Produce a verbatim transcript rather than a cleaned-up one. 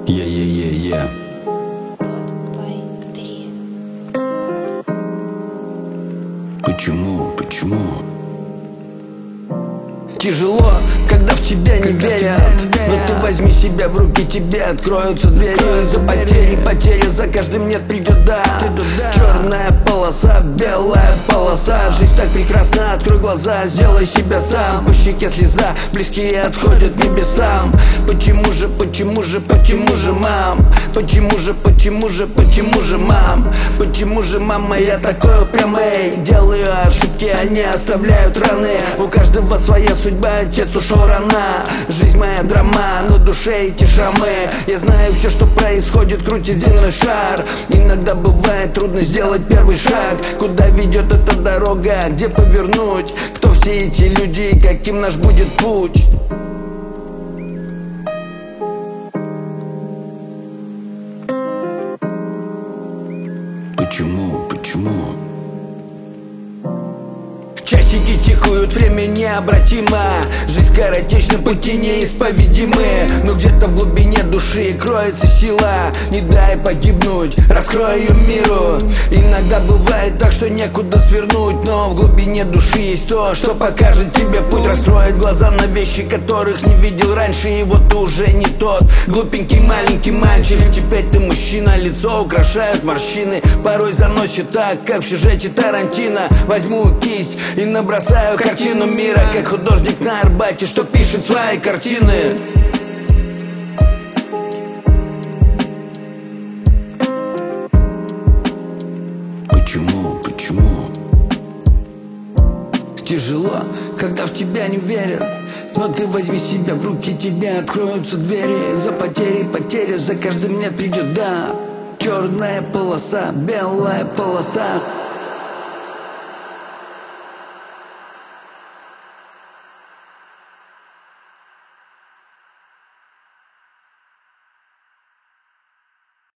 Е-е-е-е. Почему, почему? Тяжело, когда в тебя не верят, но ты возьми себя в руки, тебе откроются двери. За потери, потери, за каждым нет придет да. Черная полоса, белая полоса. Жизнь так прекрасна, открой глаза, сделай себя сам. По щеке слеза, близкие отходят небесам. Почему же, почему же, почему же, мам? Почему же, почему же, почему же, мам? Почему же, мама, я такой упрямый? Делаю ошибки, они оставляют раны. У каждого своя судьба, отец ушел рано. Жизнь моя драма, на душе эти шрамы. Я знаю все, что происходит, крутит земной шар. Иногда бывает трудно сделать первый шаг. Куда ведет эта дорога, где повернуть? Кто все эти люди и каким наш будет путь? Почему, почему? Часики тикают, время необратимо. Жизнь скоротечна, пути неисповедимы. Но где-то в глубине души кроется сила. Не дай погибнуть, раскрой ее миру. Иногда бывает так, что некуда свернуть, но в глубине души есть то, что покажет тебе путь. Раскроет глаза на вещи, которых не видел раньше. И вот ты уже не тот глупенький маленький мальчик. Теперь ты мужчина, лицо украшают морщины. Порой заносит так, как в сюжете Тарантино. Возьму кисть и набросаю картину мира, как художник на Арбате, что пишет свои картины. Почему, почему? Тяжело, когда в тебя не верят, но ты возьми себя в руки, тебе откроются двери. За потери, потери, за каждым нет придет да. Черная полоса, белая полоса.